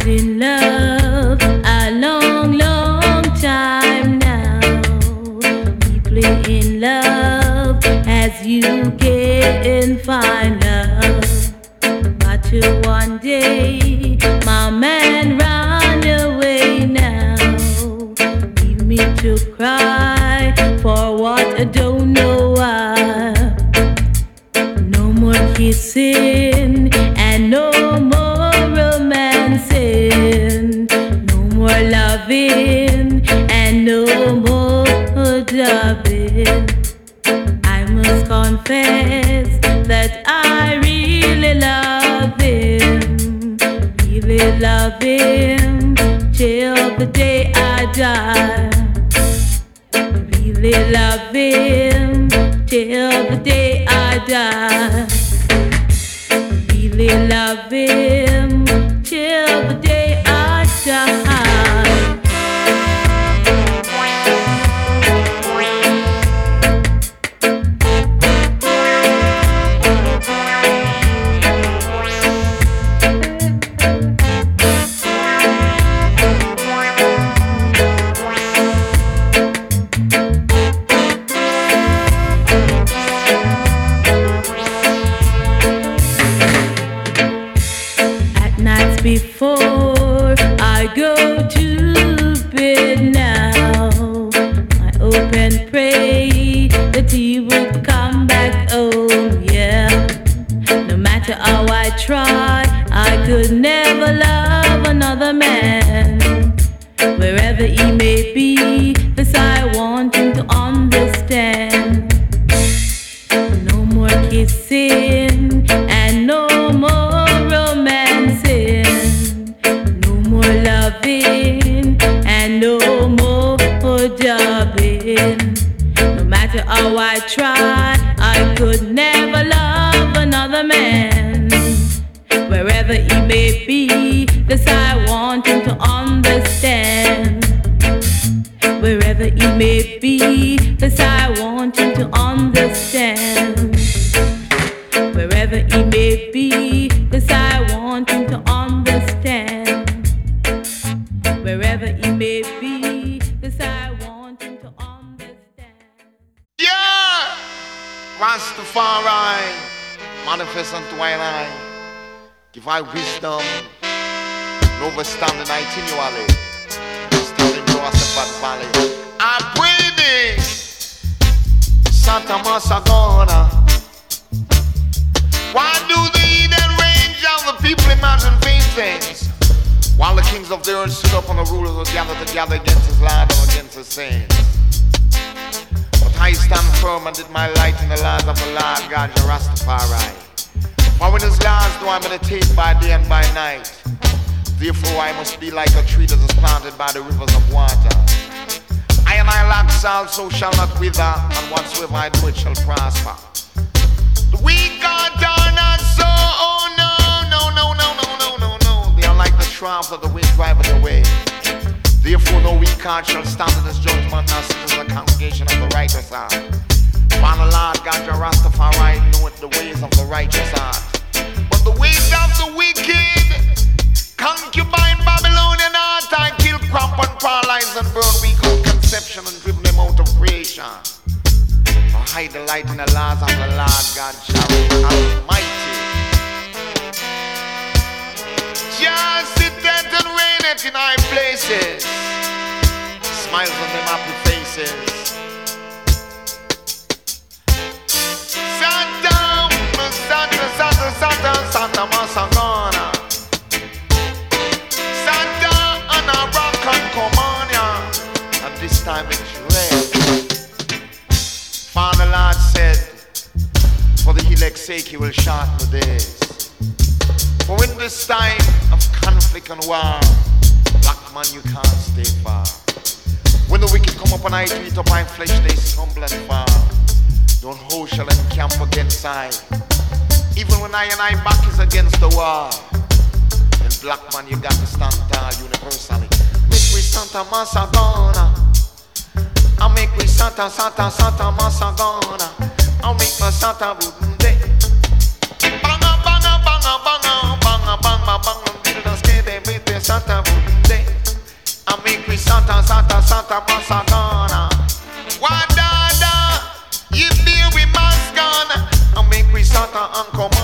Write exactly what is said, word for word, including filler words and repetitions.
was in love a long, long time now. Deeply in love as you can find love. But till one day my man ran away now. Leave me to cry for what I don't know why. No more kissing and no more romancing. No more loving and no more loving. I must confess that I really love him. Really love him till the day I die. Really love him till the day I die. Really love him till the day I die. Before I go to bed now, I hope and pray that he would come back home, yeah. No matter how I try, I could never love another man. Wherever he may be, this I want him to understand. No more kissing and no more romancing. Loving and no more dubbing. No matter how I try, I could never love another man. Wherever he may be, this I want him to understand. Wherever he may be, this I want him to understand. Wherever he may be, this I want him to understand. Wherever he may be, this I want him to understand. Yeah! Rastafari, manifest unto I and I. Give I wisdom, and overstanding itinerary. Standing Joseph Valley. I pray thee, Santa Masagona. Why do the heathen range of the people imagine vain things? While the kings of the earth stood up and the rulers were gathered together against his land and against his saints. But I stand firm and did my light in the lands of the Lord God, your Rastafari. For when his laws do I meditate by day and by night. Therefore I must be like a tree that is planted by the rivers of water. I and I lack salt, so shall not wither, and whatsoever I do it shall prosper. The weak are done not so, oh no, no, no, no, no, no, no, no. They are like the shrouds of the wind driving away. Therefore no weak heart shall stand in his judgment, nor sit in the congregation of the righteous heart. For the Lord God your Rastafari knoweth the ways of the righteous heart. But the ways of the wicked, concubine Babylonian heart, I kill, cramp and paralyze and burn weak out conception and driven them out of creation. For hide the light in the laws of the Lord God Almighty. Just sitteth and reigneth in high places, smiles on them happy faces. Santa, Santa, Santa, Santa, Santa Masagana. Santa and a rock and Comania. And this time it's red. Father Lord said, for the elect's sake he will shorten the days. For in this time of conflict and war, black man you can't stay far. When the wicked come up and I eat up my flesh, they stumble and fall. Don't hold shall encamp against I. Even when I and I back is against the wall. Then black man you got to stand tall universally. Make we Santa Masagona. I make we Santa Santa Santa Masagona. I make my Santa Budunde. Banga banga banga banga banga banga banga. Build a skate with the Santa daughter and come